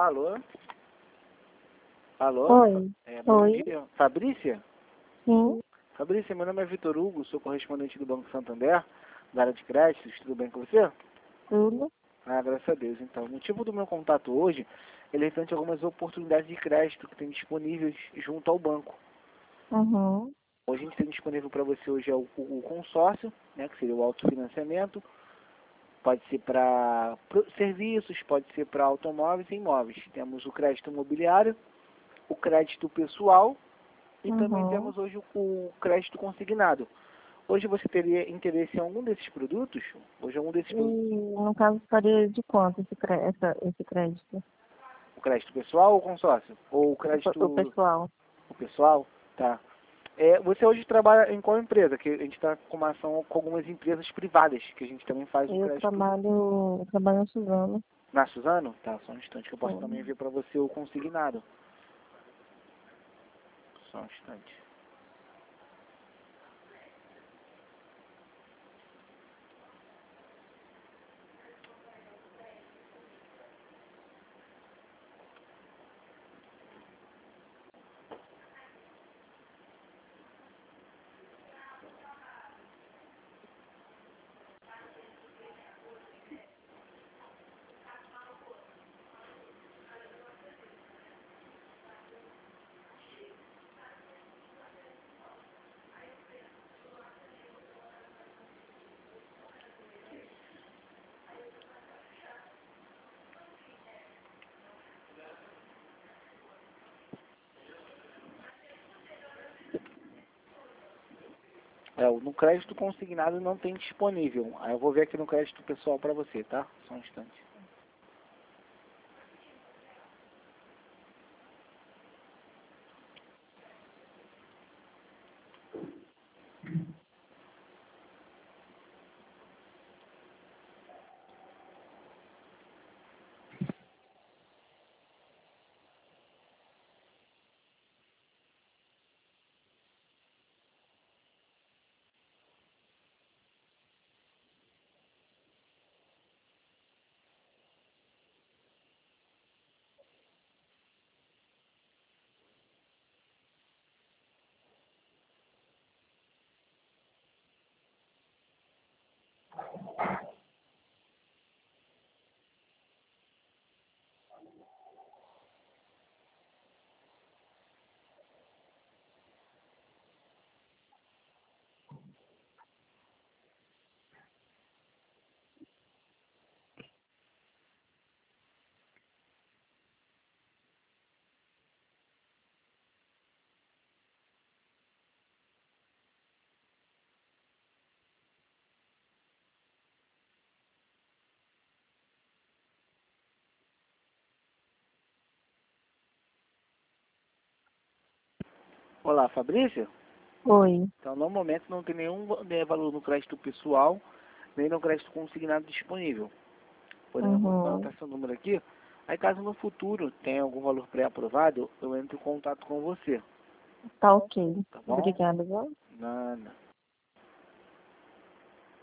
Alô? Alô? Oi. Bom Oi. dia. Fabrícia? Sim. Fabrícia, meu nome é Vitor Hugo, sou correspondente do Banco Santander, da área de créditos. Tudo bem com você? Tudo. Ah, graças a Deus. Então, o motivo do meu contato hoje é referente a algumas oportunidades de crédito que tem disponíveis junto ao banco. Uhum. Hoje a gente tem disponível para você hoje é o consórcio, né, que seria o autofinanciamento. Pode ser para serviços, pode ser para automóveis e imóveis. Temos o crédito imobiliário, o crédito pessoal e também Uhum. temos hoje o crédito consignado. Hoje você teria interesse em algum desses produtos? Hoje algum desses E produtos, no caso faria de quanto esse crédito? o crédito pessoal ou consórcio? Ou o O crédito pessoal. o pessoal? Tá. Você hoje trabalha em qual empresa? Que a gente está com uma ação com algumas empresas privadas, que a gente também faz o Eu crédito. trabalho em Suzano. Na Suzano? Tá, só um instante que eu posso também Sim. ver para você o consignado. Só um instante. No crédito consignado não tem disponível. Aí eu vou ver aqui no crédito pessoal para você, tá? Só um instante. Olá, Fabrício? Oi. Então, no momento não tem nenhum valor no crédito pessoal, nem no crédito consignado disponível. Porém, eu vou Uhum. anotar seu número aqui. Aí, caso no futuro tenha algum valor pré-aprovado, eu entro em contato com você, Tá ok. tá bom? Obrigada, viu? Nada.